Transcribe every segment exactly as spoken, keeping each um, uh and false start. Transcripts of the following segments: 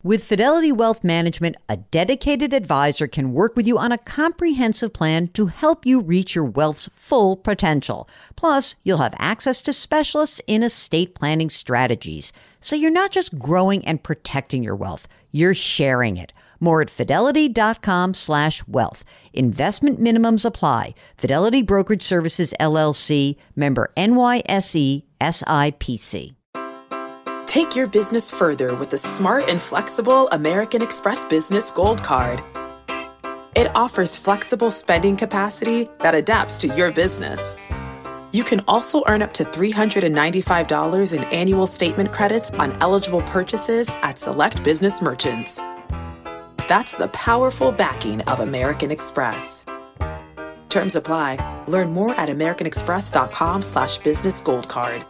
With Fidelity Wealth Management, a dedicated advisor can work with you on a comprehensive plan to help you reach your wealth's full potential. Plus, you'll have access to specialists in estate planning strategies. So you're not just growing and protecting your wealth, you're sharing it. More at fidelity.com slash wealth. Investment minimums apply. Fidelity Brokerage Services, L L C, member N Y S E, S I P C. Take your business further with the smart and flexible American Express Business Gold Card. It offers flexible spending capacity that adapts to your business. You can also earn up to three hundred ninety-five dollars in annual statement credits on eligible purchases at select business merchants. That's the powerful backing of American Express. Terms apply. Learn more at americanexpress.com slash business gold card.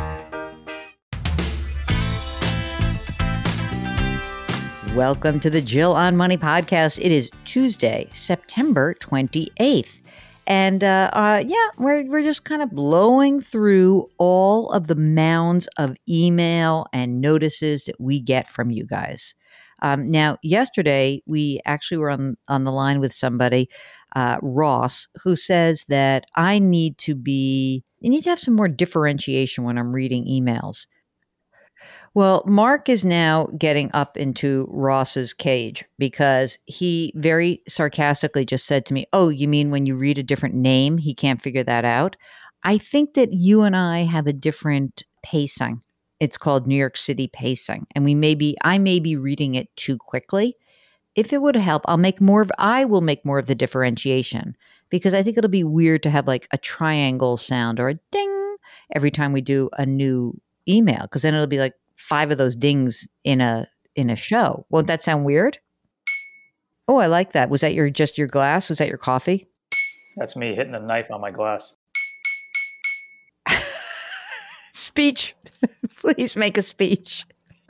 Welcome to the Jill on Money podcast. It is Tuesday, September twenty-eighth. And uh, uh, yeah, we're, we're just kind of blowing through all of the mounds of email and notices that we get from you guys. Um, now, yesterday, we actually were on, on the line with somebody, uh, Ross, who says that I need to be, I need to have some more differentiation when I'm reading emails. Well, Mark is now getting up into Ross's cage because he very sarcastically just said to me, oh, you mean when you read a different name, he can't figure that out? I think that you and I have a different pacing. It's called New York City pacing. And we may be, I may be reading it too quickly. If it would help, I'll make more of, I will make more of the differentiation because I think it'll be weird to have like a triangle sound or a ding every time we do a new email. Cause then it'll be like five of those dings in a, in a show. Won't that sound weird? Oh, I like that. Was that your, just your glass? Was that your coffee? That's me hitting a knife on my glass. Speech. Please make a speech.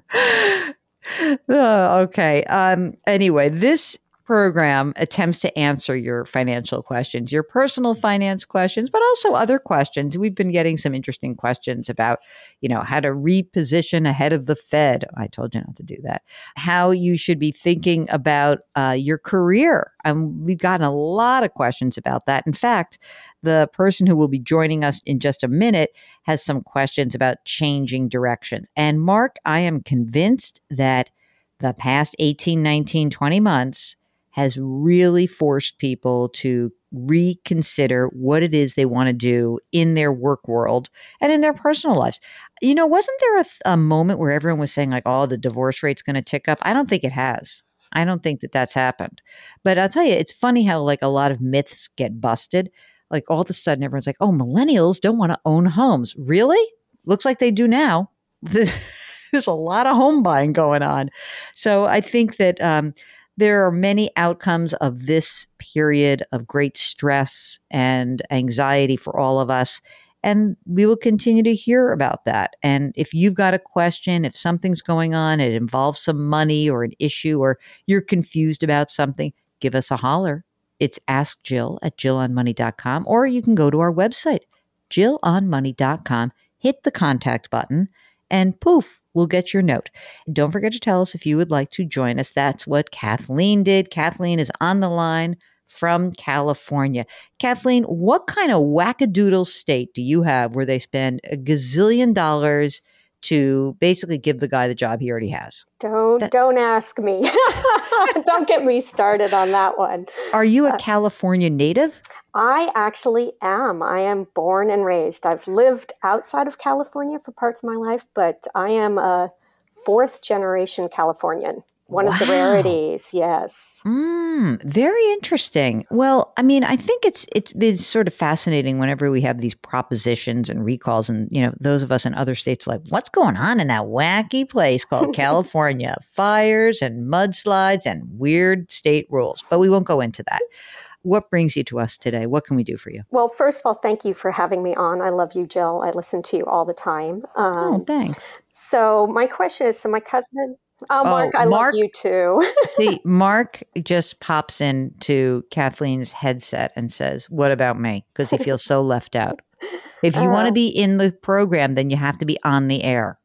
Oh, okay. Um, anyway, this program attempts to answer your financial questions, your personal finance questions, but also other questions. We've been getting some interesting questions about, you know, how to reposition ahead of the Fed. I told you not to do that. How you should be thinking about uh, your career. And we've gotten a lot of questions about that. In fact, the person who will be joining us in just a minute has some questions about changing directions. And Mark, I am convinced that the past eighteen, nineteen, twenty months has really forced people to reconsider what it is they want to do in their work world and in their personal lives. You know, wasn't there a, a moment where everyone was saying like, oh, the divorce rate's going to tick up? I don't think it has. I don't think that that's happened. But I'll tell you, it's funny how like a lot of myths get busted. Like all of a sudden everyone's like, oh, millennials don't want to own homes. Really? Looks like they do now. There's a lot of home buying going on. So I think that um, there are many outcomes of this period of great stress and anxiety for all of us. And we will continue to hear about that. And if you've got a question, if something's going on, it involves some money or an issue, or you're confused about something, give us a holler. It's Ask Jill at jill on money dot com, or you can go to our website, jill on money dot com, hit the contact button, and poof, we'll get your note. Don't forget to tell us if you would like to join us. That's what Kathleen did. Kathleen is on the line from California. Kathleen, what kind of wackadoodle state do you have where they spend a gazillion dollars to basically give the guy the job he already has? Don't that, don't ask me. Don't get me started on that one. Are you a uh, California native? I actually am. I am born and raised. I've lived outside of California for parts of my life, but I am a fourth generation Californian. One wow. of the rarities, yes. Mm, very interesting. Well, I mean, I think it's it's been sort of fascinating whenever we have these propositions and recalls, and you know, those of us in other states like, what's going on in that wacky place called California? Fires and mudslides and weird state rules. But we won't go into that. What brings you to us today? What can we do for you? Well, first of all, thank you for having me on. I love you, Jill. I listen to you all the time. Um, oh, thanks. So my question is, so my cousin... Oh, Mark, oh, I Mark, love you too. See, Mark just pops into Kathleen's headset and says, what about me? Because he feels so left out. If you uh, want to be in the program, then you have to be on the air.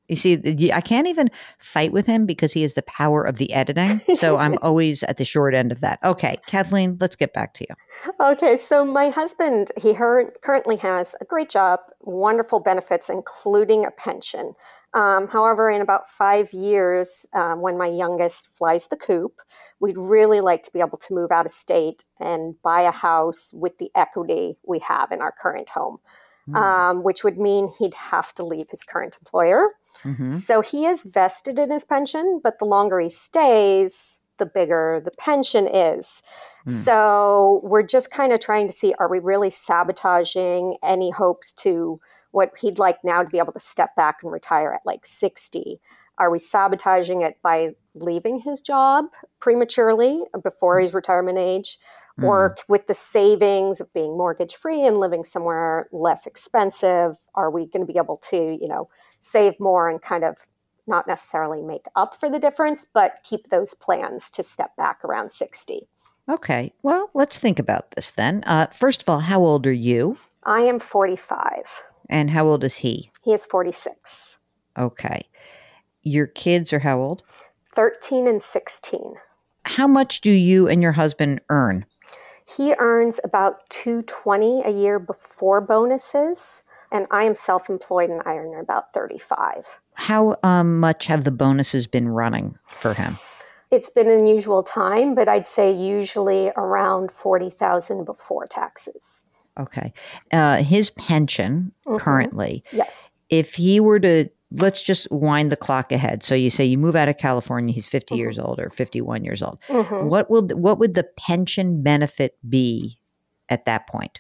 You see, the- I can't even fight with him because he has the power of the editing. So I'm always at the short end of that. Okay, Kathleen, let's get back to you. Okay, so my husband, he her- currently has a great job, wonderful benefits, including a pension. Um, however, in about five years, um, when my youngest flies the coop, we'd really like to be able to move out of state and buy a house with the equity we have in our current home. Mm. Um, which would mean he'd have to leave his current employer. Mm-hmm. So he is vested in his pension, but the longer he stays, the bigger the pension is. Mm. So we're just kind of trying to see, are we really sabotaging any hopes to what he'd like now to be able to step back and retire at like sixty? Are we sabotaging it by leaving his job prematurely before his retirement age? Mm. Or with the savings of being mortgage free and living somewhere less expensive, are we going to be able to, you know, save more and kind of not necessarily make up for the difference, but keep those plans to step back around sixty? Okay. Well, let's think about this then. Uh, first of all, how old are you? I am forty-five. And how old is he? He is forty-six. Okay. Your kids are how old? thirteen and sixteen. How much do you and your husband earn? He earns about two hundred twenty dollars a year before bonuses, and I am self-employed and I earn about thirty-five. How um, much have the bonuses been running for him? It's been an unusual time, but I'd say usually around forty thousand dollars before taxes. Okay. Uh, his pension mm-hmm. currently, yes. If he were to, let's just wind the clock ahead. So you say you move out of California, he's fifty mm-hmm. years old or fifty-one years old. Mm-hmm. What will what would the pension benefit be at that point?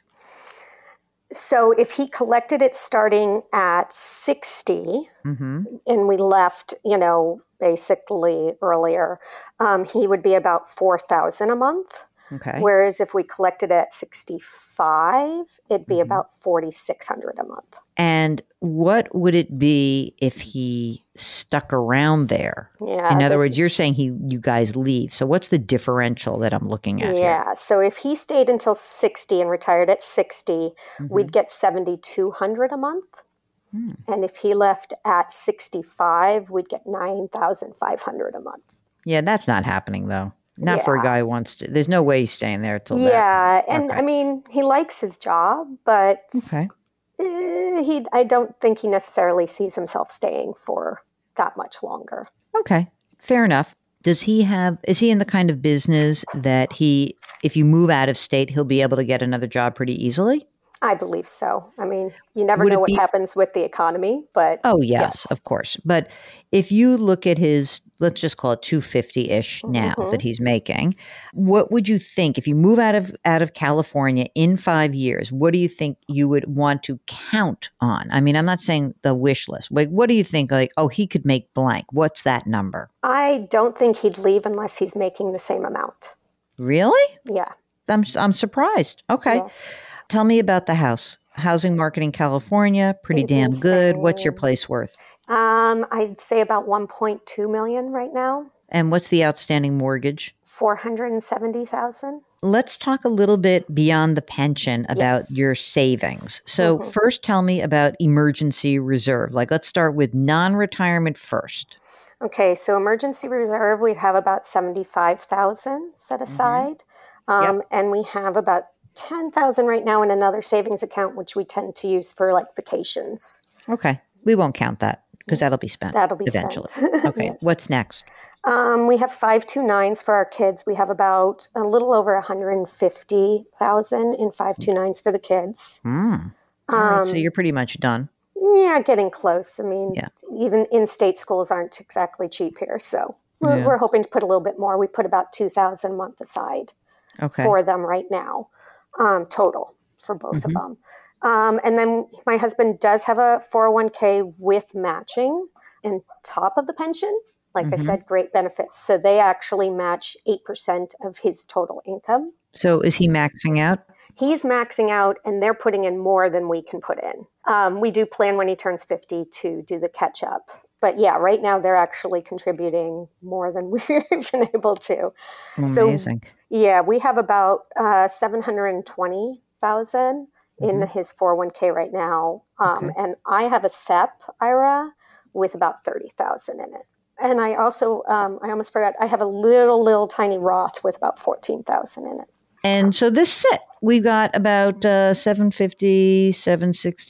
So if he collected it starting at sixty mm-hmm. and we left, you know, basically earlier, um, he would be about four thousand dollars a month. Okay. Whereas if we collected it at sixty-five, it'd be mm-hmm. about forty-six hundred dollars a month. And what would it be if he stuck around there? Yeah. In other words, you're saying he, you guys leave. So what's the differential that I'm looking at yeah. here? So if he stayed until sixty and retired at sixty, mm-hmm. we'd get seven thousand two hundred dollars a month. Hmm. And if he left at sixty-five, we'd get nine thousand five hundred dollars a month. Yeah, that's not happening though. Not yeah. for a guy who wants to. There's no way he's staying there till yeah, that. Yeah, and okay. I mean, he likes his job, but okay. eh, he. I don't think he necessarily sees himself staying for that much longer. Okay, fair enough. Does he have? Is he in the kind of business that he, if you move out of state, he'll be able to get another job pretty easily? I believe so. I mean, you never Would know it what be- happens with the economy, but Oh, yes, yes. of course. But if you look at his, let's just call it two hundred fifty-ish now Mhm. that he's making, what would you think if you move out of out of California in five years? What do you think you would want to count on? I mean, I'm not saying the wish list. Like, what do you think? Like, oh, he could make blank. What's that number? I don't think he'd leave unless he's making the same amount. Really? Yeah. I'm I'm surprised. Okay. Yes. Tell me about the house. Housing market in California, pretty It's damn good. What's your insane. place worth? Um, I'd say about one point two million right now. And what's the outstanding mortgage? four hundred seventy thousand. Let's talk a little bit beyond the pension about Yes. your savings. So Mhm. first tell me about emergency reserve. Like let's start with non-retirement first. Okay, so emergency reserve, we have about seventy-five thousand set aside. Um, Yep. and we have about ten thousand right now in another savings account, which we tend to use for like vacations. Okay. We won't count that because that'll be spent That'll be eventually. spent. Okay. Yes. What's next? Um, we have five two nines for our kids. We have about a little over one hundred fifty thousand in five two nines for the kids. Mm. All right, Um, so you're pretty much done. Yeah, getting close. I mean, Yeah. even in-state schools aren't exactly cheap here. So we're, Yeah. we're hoping to put a little bit more. We put about two thousand dollars a month aside Okay. for them right now, um, total for both Mhm. of them. Um, and then my husband does have a four oh one k with matching and top of the pension. Like I Mhm. said, great benefits. So they actually match eight percent of his total income. So is he maxing out? He's maxing out and they're putting in more than we can put in. Um, we do plan when he turns fifty to do the catch up. But yeah, right now they're actually contributing more than we've been able to. Amazing. So yeah, we have about uh, seven hundred twenty thousand in Mhm. his four oh one k right now. Um, Okay. And I have a S E P I R A with about thirty thousand in it. And I also, um, I almost forgot, I have a little, little tiny Roth with about fourteen thousand in it. And so this is it. We got about uh, seven fifty, seven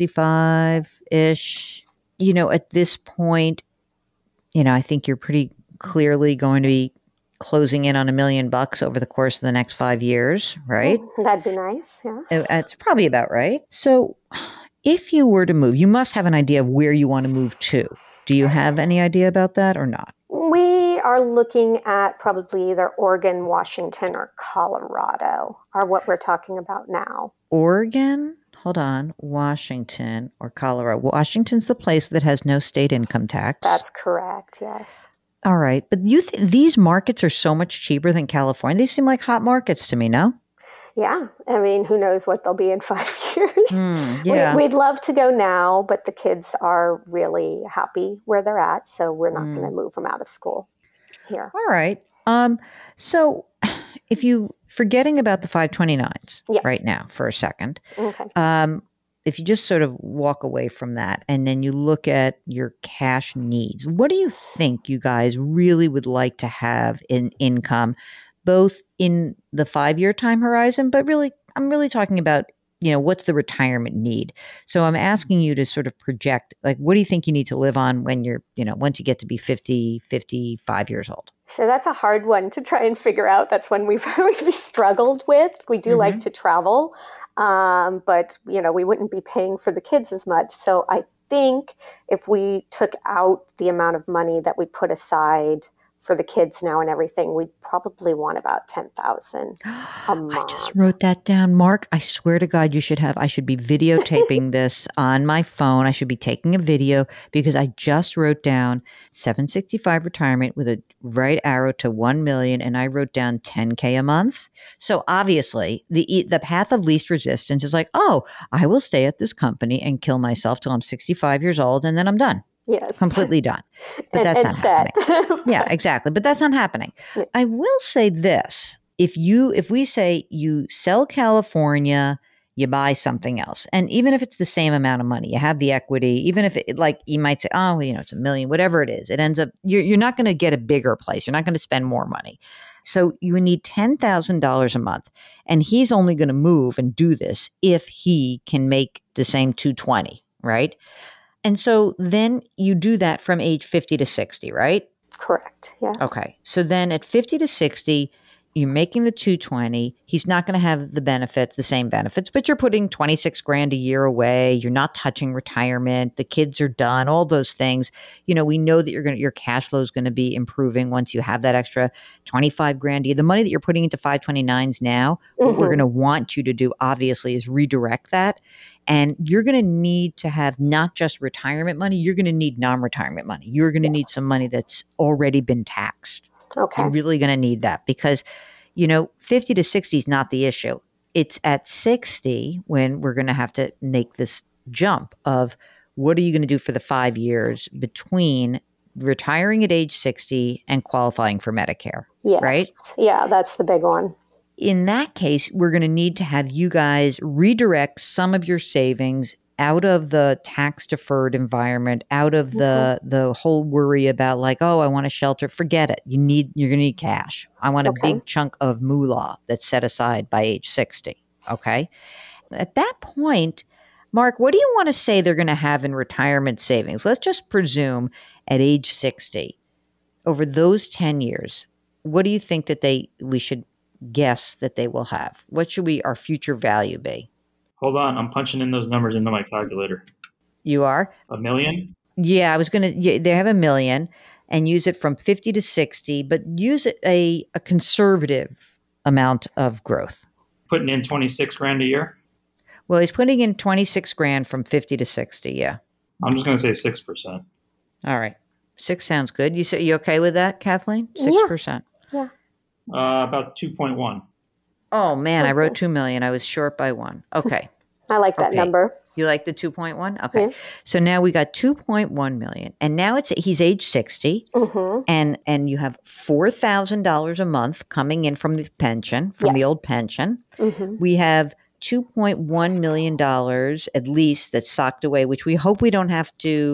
sixty-five-ish. You know, at this point, you know, I think you're pretty clearly going to be closing in on a million bucks over the course of the next five years, right? Mm, that'd be nice, yes. Uh, That's probably about right. So if you were to move, you must have an idea of where you want to move to. Do you have any idea about that or not? We are looking at probably either Oregon, Washington, or Colorado are what we're talking about now. Oregon, hold on, Washington or Colorado. Washington's the place that has no state income tax. That's correct, yes. All right. But you th- these markets are so much cheaper than California. They seem like hot markets to me, no? Yeah. I mean, who knows what they'll be in five years. Mm, yeah. we, we'd love to go now, but the kids are really happy where they're at. So we're not mm. going to move them out of school here. All right. Um. So if you, forgetting about the five twenty-nines yes. right now for a second. Okay. Um. If you just sort of walk away from that and then you look at your cash needs, what do you think you guys really would like to have in income, both in the five-year time horizon, but really, I'm really talking about, you know, what's the retirement need? So I'm asking you to sort of project, like, what do you think you need to live on when you're, you know, once you get to be fifty, fifty-five years old? So that's a hard one to try and figure out. That's one we've, we've struggled with. We do mm-hmm. like to travel, um, but, you know, we wouldn't be paying for the kids as much. So I think if we took out the amount of money that we put aside for the kids now and everything, we'd probably want about ten thousand a month. I just wrote that down. Mark, I swear to God, you should have, I should be videotaping this on my phone. I should be taking a video because I just wrote down seven sixty-five retirement with a right arrow to one million and I wrote down ten K a month. So obviously the, the path of least resistance is like, oh, I will stay at this company and kill myself till I'm sixty-five years old and then I'm done. Yes. Completely done. But and, that's and not set. happening. Yeah, exactly. But that's not happening. Yeah. I will say this. If you, if we say you sell California, you buy something else. And even if it's the same amount of money, you have the equity, even if it, like you might say, oh, you know, it's a million, whatever it is, it ends up, you're, you're not going to get a bigger place. You're not going to spend more money. So you need ten thousand dollars a month. And he's only going to move and do this if he can make the same two twenty, right? And so then you do that from age fifty to sixty, right? Correct. Yes. Okay. So then at fifty to sixty, you're making the two twenty. He's not going to have the benefits, the same benefits, but you're putting twenty-six grand a year away. You're not touching retirement. The kids are done, all those things. You know, we know that you're going to, your cash flow is going to be improving once you have that extra twenty-five grand a year. The money that you're putting into five twenty-nines now, mm-hmm. what we're going to want you to do, obviously, is redirect that. And you're going to need to have not just retirement money, you're going to need non-retirement money. You're going to yes. need some money that's already been taxed. Okay. You're really going to need that because, you know, fifty to sixty is not the issue. It's at sixty when we're going to have to make this jump of what are you going to do for the five years between retiring at age sixty and qualifying for Medicare, yes. right? Yeah, that's the big one. In that case, we're going to need to have you guys redirect some of your savings out of the tax-deferred environment, out of the mm-hmm. the whole worry about like, oh, I want a shelter. Forget it. You need you're going to need cash. I want okay. a big chunk of moolah that's set aside by age sixty. Okay. At that point, Mark, what do you want to say they're going to have in retirement savings? Let's just presume at age sixty, over those ten years, what do you think that they we should guess that they will have? What should we our future value be? Hold on, I'm punching in those numbers into my calculator. You are? A million? Yeah, I was going to, yeah, they have a million and use it from fifty to sixty, but use a, a conservative amount of growth. Putting in twenty-six grand a year? Well, he's putting in twenty-six grand from fifty to sixty, yeah. I'm just going to say six percent. All right. Six sounds good. You say you okay with that, Kathleen? six percent. Yeah. Uh, about two point one. Oh, man, okay. I wrote two million. I was short by one. Okay. I like that okay. number. You like the two point one? Okay. Yeah. So now we got two point one million. And now it's he's age sixty. Mm-hmm. And and you have four thousand dollars a month coming in from the pension, from yes. the old pension. Mm-hmm. We have two point one million dollars at least that's socked away, which we hope we don't have to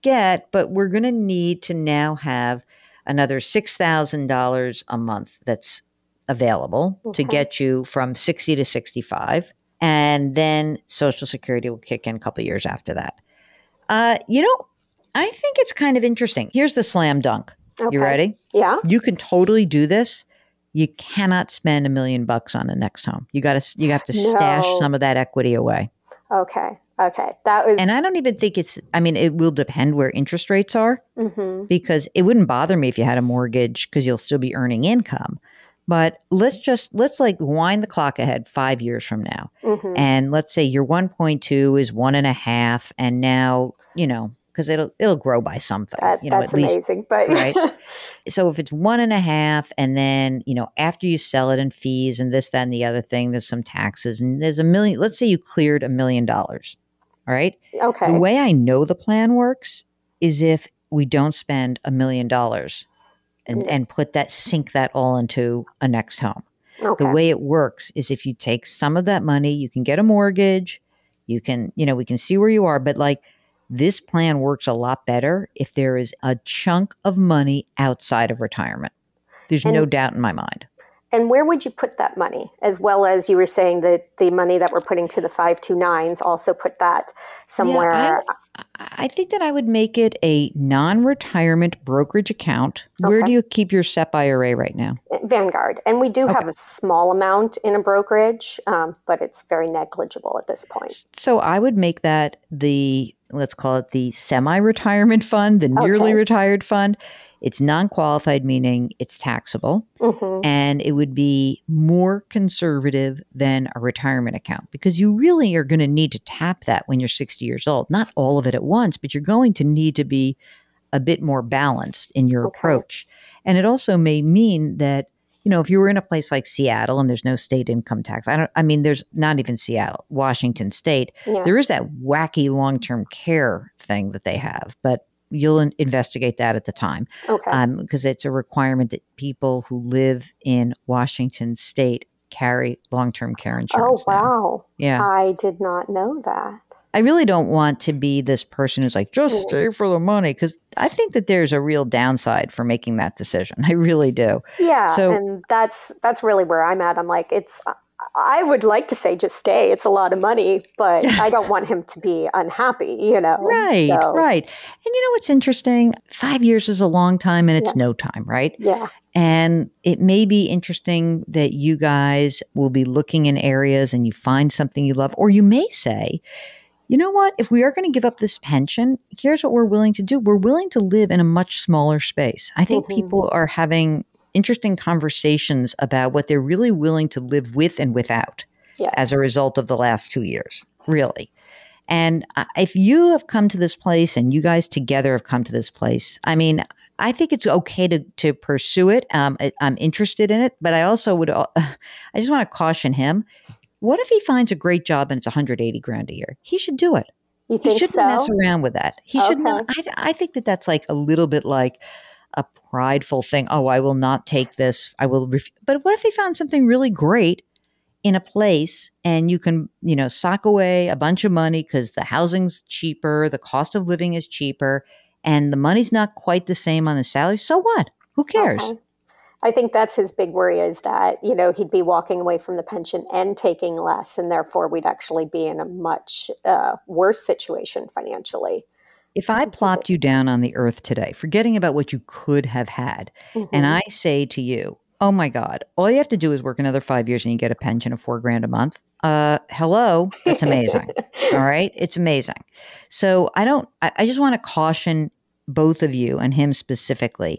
get, but we're going to need to now have another six thousand dollars a month that's available Okay. to get you from sixty to sixty-five. And then Social Security will kick in a couple of years after that. Uh, you know, I think it's kind of interesting. Here's the slam dunk. Okay. You ready? Yeah. You can totally do this. You cannot spend a million bucks on a next home. You got to you have to stash No. some of that equity away. Okay. Okay. That was. And I don't even think it's, I mean, it will depend where interest rates are, Mhm. because it wouldn't bother me if you had a mortgage because you'll still be earning income. But let's just, let's like wind the clock ahead five years from now. Mhm. And let's say your one point two is one and a half. And now, you know, because it'll, it'll grow by something. That, you know, that's at least, amazing. But right? So if it's one and a half, and then, you know, after you sell it and fees and this, that, and the other thing, there's some taxes and there's a million, let's say you cleared a million dollars. All right. okay. The way I know the plan works is if we don't spend a million dollars and, Yeah. and put that, sink that all into a next home. okay. The way it works is if you take some of that money, you can get a mortgage, you can, you know, we can see where you are, but like this plan works a lot better if there is a chunk of money outside of retirement. There's And- no doubt in my mind. And where would you put that money? As well as you were saying that the money that we're putting to the five two nines, also put that somewhere. Yeah, I, I think that I would make it a non-retirement brokerage account. Where Okay. do you keep your S E P I R A right now? Vanguard. And we do Okay. have a small amount in a brokerage, um, but it's very negligible at this point. So I would make that the, let's call it the semi-retirement fund, the nearly Okay. retired fund. It's non-qualified, meaning it's taxable, hmm and it would be more conservative than a retirement account because you really are going to need to tap that when you're sixty years old. Not all of it at once, but you're going to need to be a bit more balanced in your Okay. approach. And it also may mean that, you know, if you were in a place like Seattle and there's no state income tax, I don't, I mean, there's not even Seattle, Washington State, Yeah. there is that wacky long-term care thing that they have, but you'll in- investigate that at the time Okay. um, because it's a requirement that people who live in Washington State carry long-term care oh, insurance. now. wow. Yeah. I did not know that. I really don't want to be this person who's like, just stay for the money, because I think that there's a real downside for making that decision. I really do. Yeah. So- and that's that's really where I'm at. I'm like, it's I would like to say just stay. It's a lot of money, but I don't want him to be unhappy, you know. Right, So, right. And you know what's interesting? Five years is a long time and it's no time, right? Yeah. And it may be interesting that you guys will be looking in areas and you find something you love, or you may say, you know what? If we are going to give up this pension, here's what we're willing to do. We're willing to live in a much smaller space. I think Mhm. people are having interesting conversations about what they're really willing to live with and without Yes. as a result of the last two years, really. And I- if you have come to this place and you guys together have come to this place, I mean, I think it's okay to to pursue it. Um, I, I'm interested in it, but I also would, uh, I just want to caution him. What if he finds a great job and it's one hundred eighty grand a year? He should do it. You He think shouldn't so? mess around with that. He should not. Okay. I, I think that that's like a little bit like a prideful thing. Oh, I will not take this. I will. Ref-. But what if he found something really great in a place and you can, you know, sock away a bunch of money because the housing's cheaper, the cost of living is cheaper, and the money's not quite the same on the salary? So what? Who cares? Okay. I think that's his big worry is that, you know, he'd be walking away from the pension and taking less, and therefore we'd actually be in a much uh, worse situation financially. If I plopped you down on the earth today, forgetting about what you could have had, Mhm. and I say to you, oh my God, all you have to do is work another five years and you get a pension of four grand a month. Uh, hello, that's amazing. All right, it's amazing. So I don't. I, I just want to caution both of you and him specifically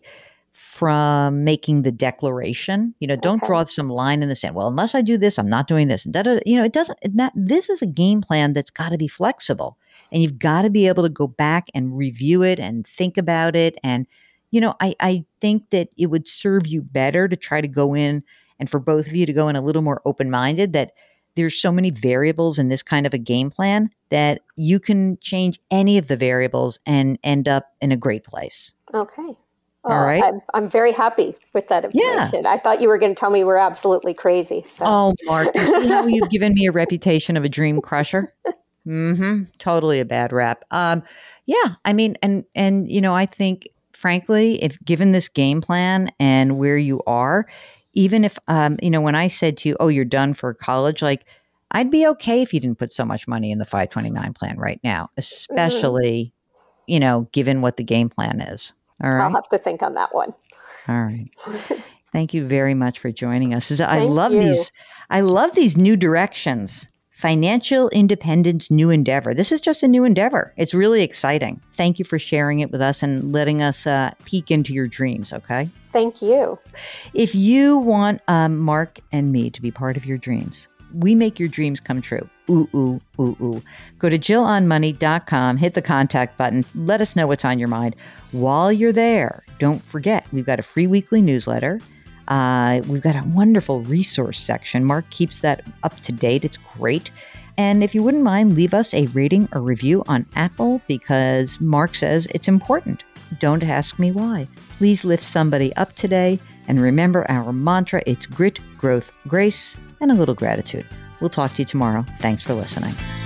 from making the declaration. You know, don't Okay. draw some line in the sand. Well, unless I do this, I'm not doing this. Da, da, da. You know, it doesn't. Not, this is a game plan that's got to be flexible, and you've got to be able to go back and review it and think about it. And you know, I I think that it would serve you better to try to go in, and for both of you to go in a little more open minded. That there's so many variables in this kind of a game plan that you can change any of the variables and end up in a great place. Okay. All right. I'm, I'm very happy with that Yeah. information. I thought you were going to tell me we're absolutely crazy. So. Oh, Mark, you see how you've given me a reputation of a dream crusher? Mm-hmm. Totally a bad rap. Um, yeah, I mean, and and you know, I think, frankly, if given this game plan and where you are, even if um, you know, when I said to you, "Oh, you're done for college," like I'd be okay if you didn't put so much money in the five twenty-nine plan right now, especially, mm-hmm. you know, given what the game plan is. All right. I'll have to think on that one. All right. Thank you very much for joining us. I Thank love you. these. I love these new directions. Financial independence, new endeavor. This is just a new endeavor. It's really exciting. Thank you for sharing it with us and letting us uh, peek into your dreams. Okay. Thank you. If you want um, Mark and me to be part of your dreams, we make your dreams come true. Ooh, ooh, ooh, ooh. Go to jill on money dot com, hit the contact button. Let us know what's on your mind. While you're there, don't forget, we've got a free weekly newsletter. Uh, we've got a wonderful resource section. Mark keeps that up to date. It's great. And if you wouldn't mind, leave us a rating or review on Apple because Mark says it's important. Don't ask me why. Please lift somebody up today. And remember our mantra, it's grit, growth, grace, and a little gratitude. We'll talk to you tomorrow. Thanks for listening.